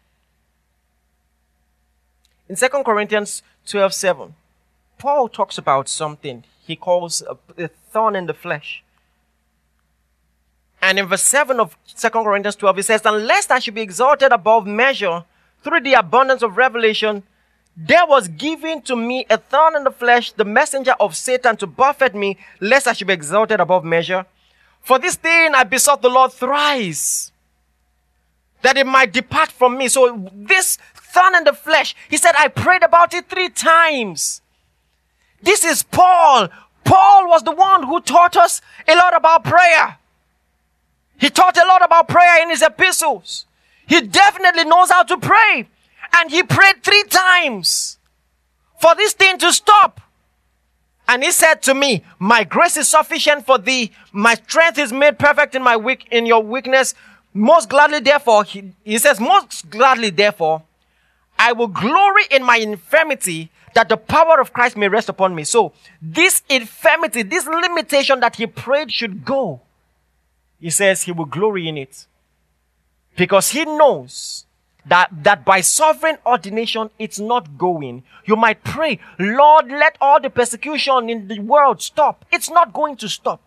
[SPEAKER 2] In Second Corinthians twelve seven, Paul talks about something he calls a, a thorn in the flesh. And in verse seven of Second Corinthians twelve, it says, unless I should be exalted above measure through the abundance of revelation, there was given to me a thorn in the flesh, the messenger of Satan, to buffet me, lest I should be exalted above measure. For this thing I besought the Lord thrice, that it might depart from me. So this thorn in the flesh, he said, I prayed about it three times. This is Paul. Paul was the one who taught us a lot about prayer. He taught a lot about prayer in his epistles. He definitely knows how to pray. And he prayed three times for this thing to stop. And he said to me, my grace is sufficient for thee. My strength is made perfect in my weak, in your weakness. Most gladly, therefore, he, he says, most gladly, therefore, I will glory in my infirmity, that the power of Christ may rest upon me. So this infirmity, this limitation that he prayed should go. He says he will glory in it. Because he knows that, that by sovereign ordination, it's not going. You might pray, Lord, let all the persecution in the world stop. It's not going to stop.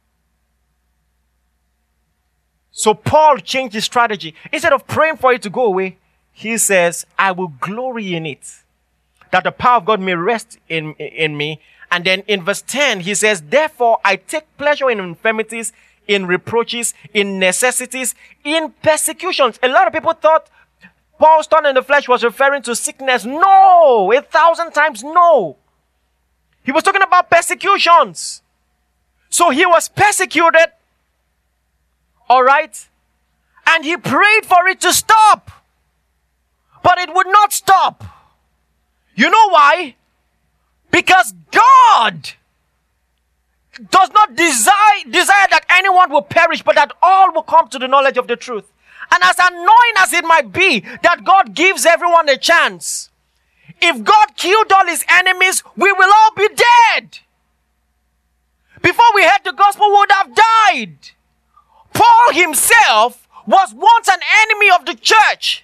[SPEAKER 2] So Paul changed his strategy. Instead of praying for it to go away, he says, I will glory in it, that the power of God may rest in, in me. And then in verse ten, he says, therefore I take pleasure in infirmities, in reproaches, in necessities, in persecutions. A lot of people thought Paul's thorn in the flesh was referring to sickness. No, a thousand times no. He was talking about persecutions. So he was persecuted, all right, and he prayed for it to stop, but it would not stop. You know why? Because God does not desire, desire that anyone will perish, but that all will come to the knowledge of the truth. And as annoying as it might be that God gives everyone a chance, if God killed all his enemies, we will all be dead. Before we heard the gospel, we would have died. Paul himself was once an enemy of the church.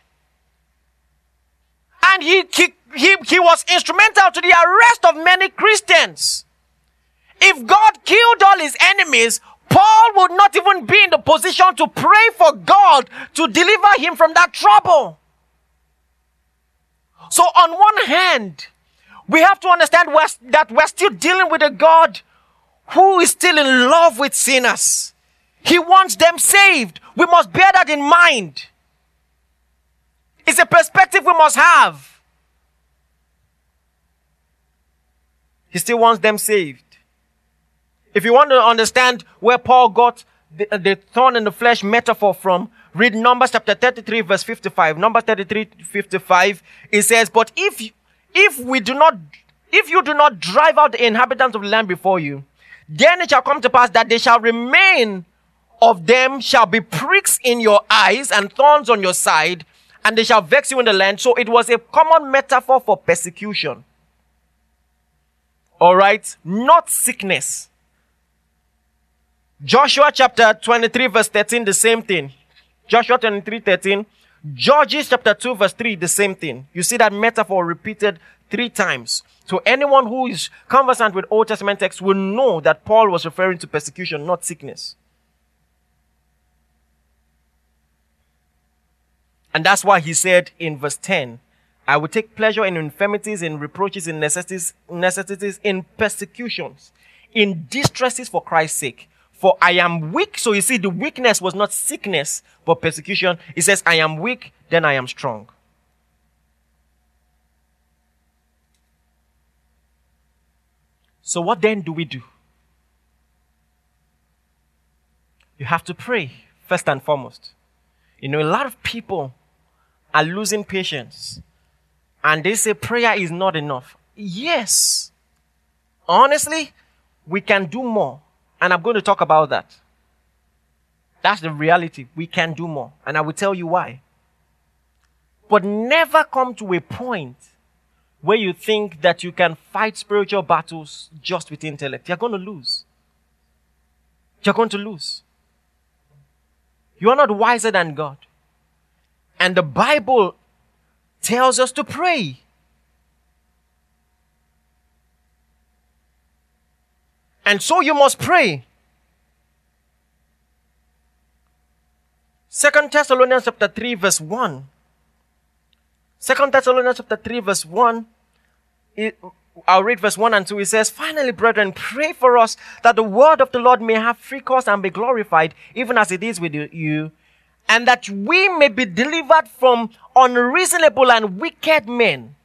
[SPEAKER 2] And he, he, he, he was instrumental to the arrest of many Christians. If God killed all his enemies, Paul would not even be in the position to pray for God to deliver him from that trouble. So on one hand, we have to understand we're, that we're still dealing with a God who is still in love with sinners. He wants them saved. We must bear that in mind. It's a perspective we must have. He still wants them saved. If you want to understand where Paul got the, the thorn in the flesh metaphor from, read Numbers chapter thirty-three, verse fifty-five. Numbers thirty-three, fifty-five. It says, "But if if we do not, if you do not drive out the inhabitants of the land before you, then it shall come to pass that they shall remain of them shall be pricks in your eyes and thorns on your side, and they shall vex you in the land." So it was a common metaphor for persecution. All right, not sickness. Joshua chapter twenty-three, verse thirteen, the same thing. Joshua twenty-three, thirteen. Judges chapter two, verse three, the same thing. You see that metaphor repeated three times. So anyone who is conversant with Old Testament texts will know that Paul was referring to persecution, not sickness. And that's why he said in verse ten, "I will take pleasure in infirmities, in reproaches, in necessities, necessities, in persecutions, in distresses for Christ's sake. For I am weak." So you see, the weakness was not sickness, but persecution. He says, "I am weak, then I am strong." So what then do we do? You have to pray, first and foremost. You know, a lot of people are losing patience, and they say prayer is not enough. Yes. Honestly, we can do more. And I'm going to talk about that. That's the reality. We can do more. And I will tell you why. But never come to a point where you think that you can fight spiritual battles just with intellect. You're going to lose. You're going to lose. You are not wiser than God. And the Bible tells us to pray. And so you must pray. Second Thessalonians chapter three, verse one. Second Thessalonians chapter three, verse one. It, I'll read verse one and two. It says, "Finally, brethren, pray for us that the word of the Lord may have free course and be glorified, even as it is with you, and that we may be delivered from unreasonable and wicked men."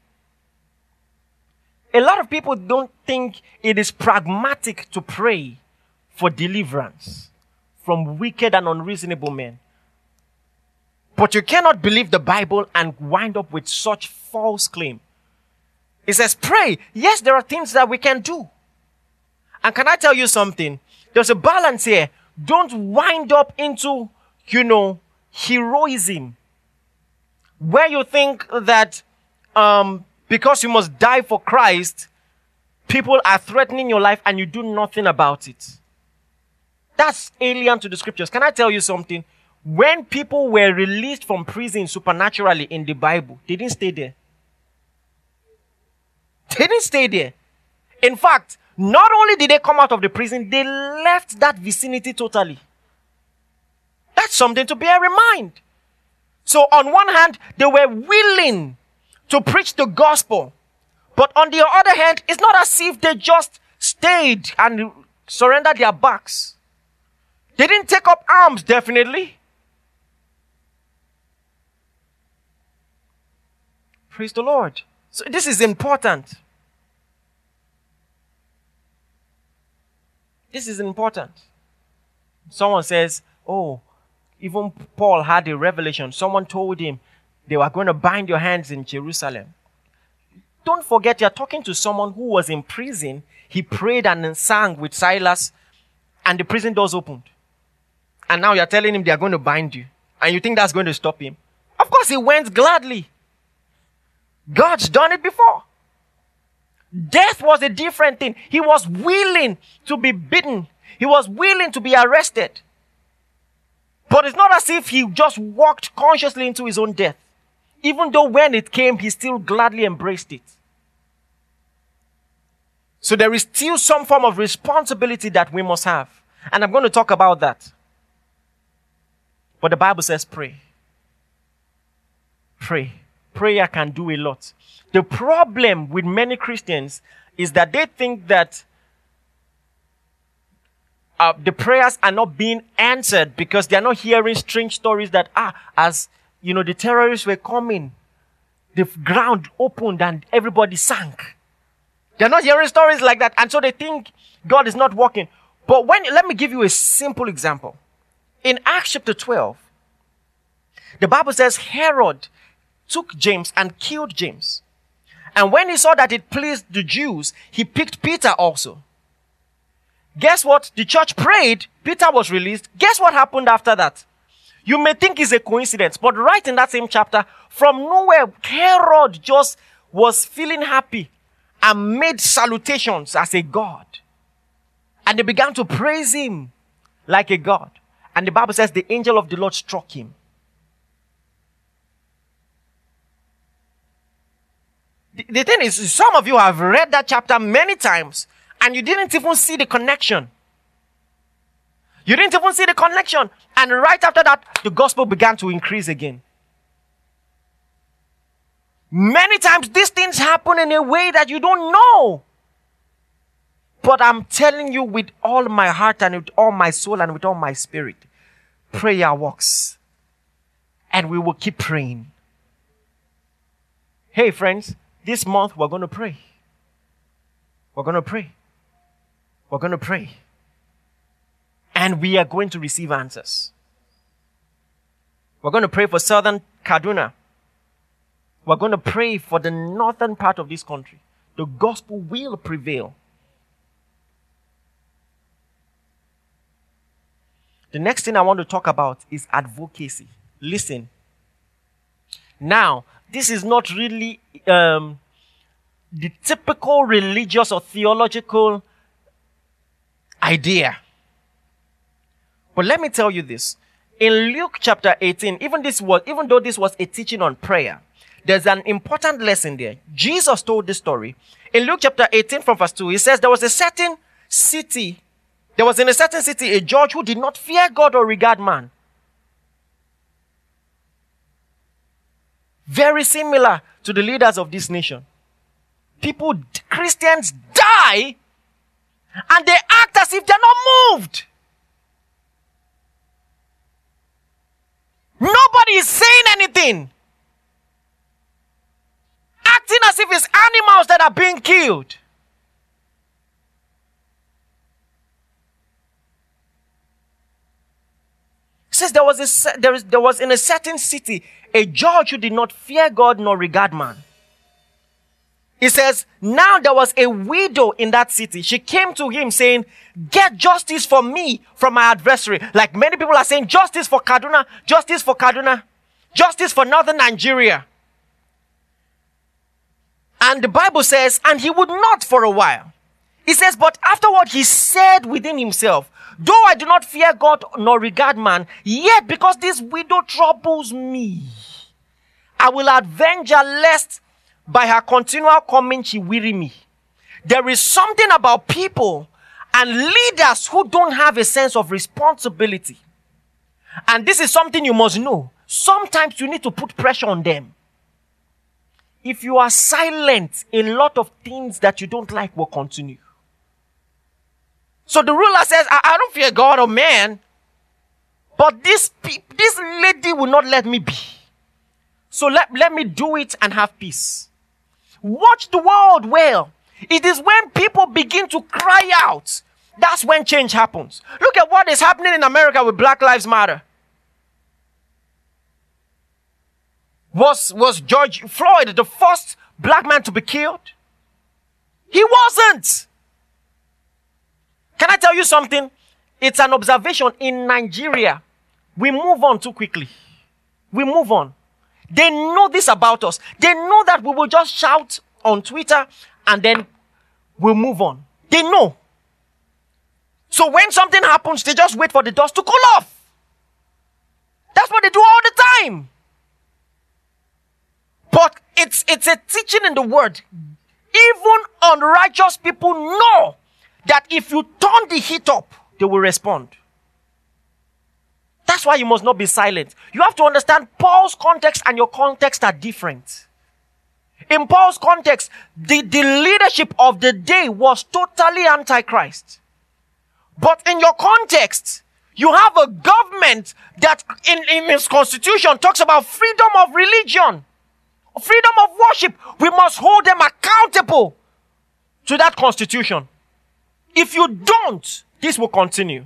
[SPEAKER 2] A lot of people don't think it is pragmatic to pray for deliverance from wicked and unreasonable men. But you cannot believe the Bible and wind up with such false claim. It says, pray. Yes, there are things that we can do. And can I tell you something? There's a balance here. Don't wind up into, you know, heroism, where you think that um, because you must die for Christ, people are threatening your life and you do nothing about it. That's alien to the scriptures. Can I tell you something? When people were released from prison supernaturally in the Bible, they didn't stay there. They didn't stay there. In fact, not only did they come out of the prison, they left that vicinity totally. That's something to bear in mind. So on one hand, they were willing to preach the gospel. But on the other hand, it's not as if they just stayed and surrendered their backs. They didn't take up arms, definitely. Praise the Lord. So this is important. This is important. Someone says, oh, even Paul had a revelation. Someone told him they were going to bind your hands in Jerusalem. Don't forget, you're talking to someone who was in prison. He prayed and sang with Silas, and the prison doors opened. And now you're telling him they are going to bind you. And you think that's going to stop him? Of course, he went gladly. God's done it before. Death was a different thing. He was willing to be beaten. He was willing to be arrested. But it's not as if he just walked consciously into his own death. Even though when it came, he still gladly embraced it. So there is still some form of responsibility that we must have. And I'm going to talk about that. But the Bible says pray. Pray. Prayer can do a lot. The problem with many Christians is that they think that uh, the prayers are not being answered because they are not hearing strange stories that, ah, as you know, the terrorists were coming, the ground opened and everybody sank. They're not hearing stories like that, and so they think God is not working. But when, let me give you a simple example. In Acts chapter twelve, the Bible says Herod took James and killed James. And when he saw that it pleased the Jews, he picked Peter also. Guess what? The church prayed. Peter was released. Guess what happened after that? You may think it's a coincidence, but right in that same chapter, from nowhere, Herod just was feeling happy and made salutations as a god. And they began to praise him like a god. And the Bible says the angel of the Lord struck him. The thing is, some of you have read that chapter many times and you didn't even see the connection. You didn't even see the connection. And right after that, the gospel began to increase again. Many times these things happen in a way that you don't know. But I'm telling you with all my heart and with all my soul and with all my spirit, prayer works. And we will keep praying. Hey friends, this month we're going to pray. We're going to pray. We're going to pray. And we are going to receive answers. We're going to pray for southern Kaduna. We're going to pray for the northern part of this country. The gospel will prevail. The next thing I want to talk about is advocacy. Listen. Now, this is not really um, the typical religious or theological idea. But let me tell you this. In Luke chapter eighteen, even this was, even though this was a teaching on prayer, there's an important lesson there. Jesus told this story. In Luke chapter eighteen from verse two, he says, there was a certain city, there was in a certain city a judge who did not fear God or regard man. Very similar to the leaders of this nation. People, Christians die and they act as if they're not moved. Nobody is saying anything. Acting as if it's animals that are being killed. It says there was a there is there was in a certain city a judge who did not fear God nor regard man. It says, now there was a widow in that city. She came to him saying, get justice for me from my adversary. Like many people are saying, justice for Kaduna, justice for Kaduna, justice for northern Nigeria. And the Bible says, and he would not for a while. It says, but afterward he said within himself, though I do not fear God nor regard man, yet because this widow troubles me, I will avenge her lest by her continual coming she weary me. There is something about people and leaders who don't have a sense of responsibility. And this is something you must know. Sometimes you need to put pressure on them. If you are silent, a lot of things that you don't like will continue. So the ruler says, I, I don't fear God or man. But this, pe- this lady will not let me be. So let, let me do it and have peace. Watch the world well. It is when people begin to cry out, that's when change happens. Look at what is happening in America with Black Lives Matter. Was, was George Floyd the first black man to be killed? He wasn't. Can I tell you something? It's an observation in Nigeria. We move on too quickly. We move on. They know this about us. They know that we will just shout on Twitter and then we'll move on. They know. So when something happens, they just wait for the dust to cool off. That's what they do all the time. But it's, it's a teaching in the word. Even unrighteous people know that if you turn the heat up, they will respond. That's why you must not be silent. You have to understand Paul's context and your context are different. In Paul's context, the, the leadership of the day was totally anti-Christ. But in your context, you have a government that in, in its constitution talks about freedom of religion, freedom of worship. We must hold them accountable to that constitution. If you don't, this will continue.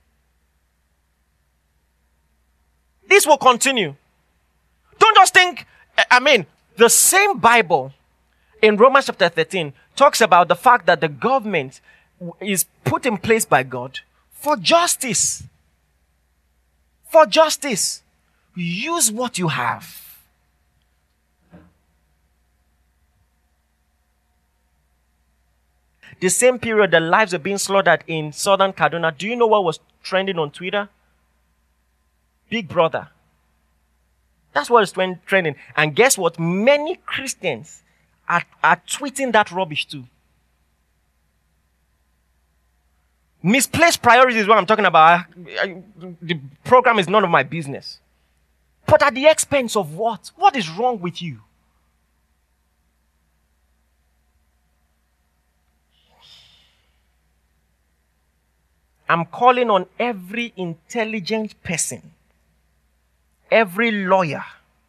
[SPEAKER 2] This will continue. Don't just think, I mean, the same Bible in Romans chapter thirteen talks about the fact that the government is put in place by God for justice. For justice. Use what you have. The same period the lives were being slaughtered in southern Kaduna. Do you know what was trending on Twitter? Big Brother. That's what is trend- trending. And guess what? Many Christians are, are tweeting that rubbish too. Misplaced priorities is what I'm talking about. I, I, the program is none of my business. But at the expense of what? What is wrong with you? I'm calling on every intelligent person, every lawyer,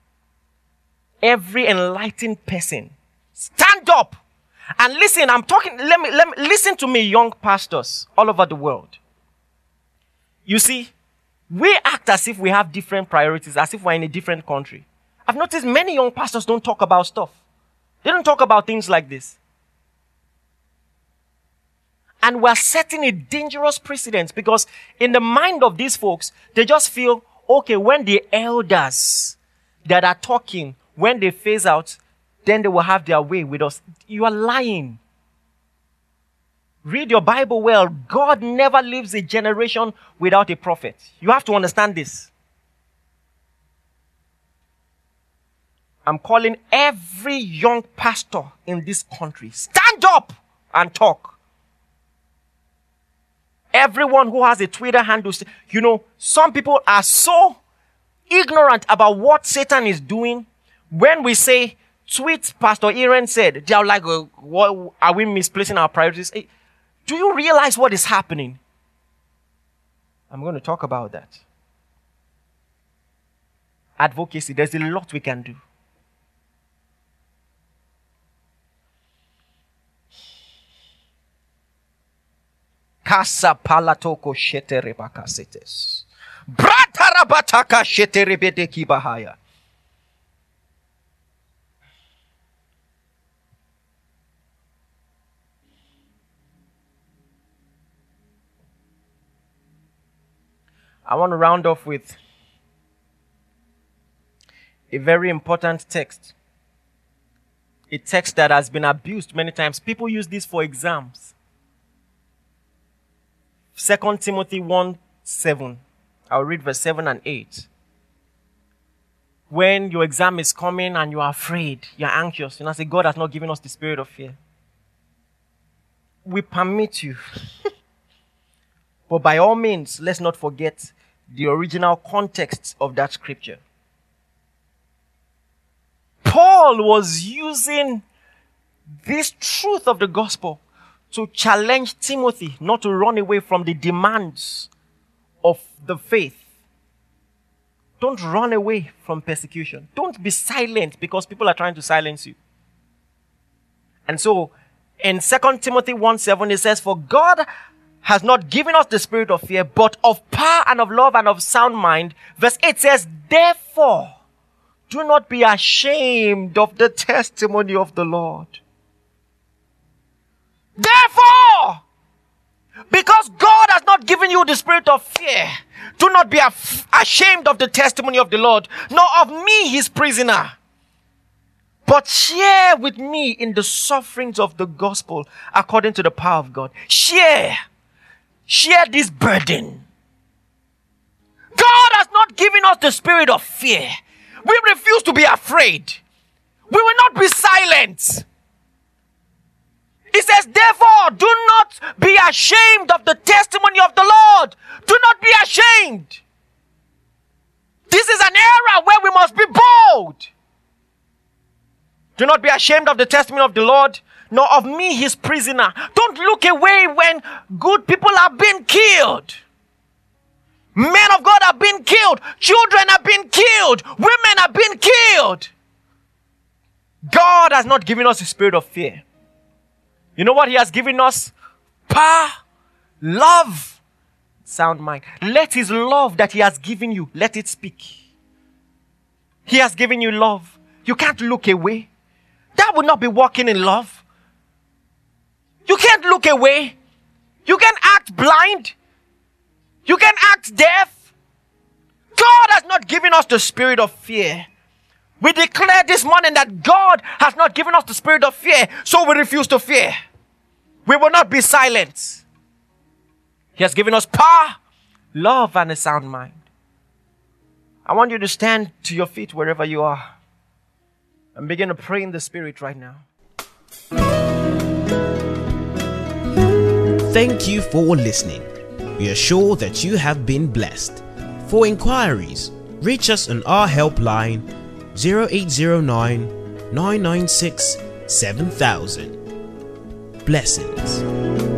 [SPEAKER 2] every enlightened person. Stand up and listen. I'm talking, let me, let me, listen to me, young pastors all over the world. You see, we act as if we have different priorities, as if we're in a different country. I've noticed many young pastors don't talk about stuff. They don't talk about things like this. And we're setting a dangerous precedent because in the mind of these folks, they just feel, okay, when the elders that are talking, when they phase out, then they will have their way with us. You are lying. Read your Bible well. God never leaves a generation without a prophet. You have to understand this. I'm calling every young pastor in this country, stand up and talk. Everyone who has a Twitter handle, you know, some people are so ignorant about what Satan is doing. When we say, tweet Pastor Aaron said, they are like, uh, what, are we misplacing our priorities? Hey, do you realize what is happening? I'm going to talk about that. Advocacy, there's a lot we can do. Kasa palatoko shetere bakasetes. Bratarabataka shetere bedeki bahaya. I want to round off with a very important text. A text that has been abused many times. People use this for exams. Second Timothy one seven. I'll read verse seven and eight. When your exam is coming and you are afraid, you're anxious, you know, say, God has not given us the spirit of fear. We permit you. But by all means, let's not forget the original context of that scripture. Paul was using this truth of the gospel to challenge Timothy not to run away from the demands of the faith. Don't run away from persecution. Don't be silent because people are trying to silence you. And so, in Second Timothy one seven, it says, for God has not given us the spirit of fear, but of power and of love and of sound mind. Verse eight says, therefore, do not be ashamed of the testimony of the Lord. Therefore, because God has not given you the spirit of fear, do not be af- ashamed of the testimony of the Lord, nor of me, his prisoner, but share with me in the sufferings of the gospel according to the power of God. Share. Share this burden. God has not given us the spirit of fear. We refuse to be afraid. We will not be silent. He says, therefore, do not be ashamed of the testimony of the Lord. Do not be ashamed. This is an era where we must be bold. Do not be ashamed of the testimony of the Lord, nor of me, his prisoner. Don't look away when good people are being killed. Men of God are being killed. Children are being killed. Women are being killed. God has not given us a spirit of fear. You know what he has given us? Power, love, sound mind. Let his love that he has given you, let it speak. He has given you love. You can't look away. That would not be walking in love. You can't look away. You can act blind. You can act deaf. God has not given us the spirit of fear. We declare this morning that God has not given us the spirit of fear, so we refuse to fear. We will not be silent. He has given us power, love, and a sound mind. I want you to stand to your feet wherever you are and begin to pray in the spirit right now.
[SPEAKER 1] Thank you for listening. We are sure that you have been blessed. For inquiries, reach us on our helpline zero eight zero nine, nine nine six, seven thousand. Blessings.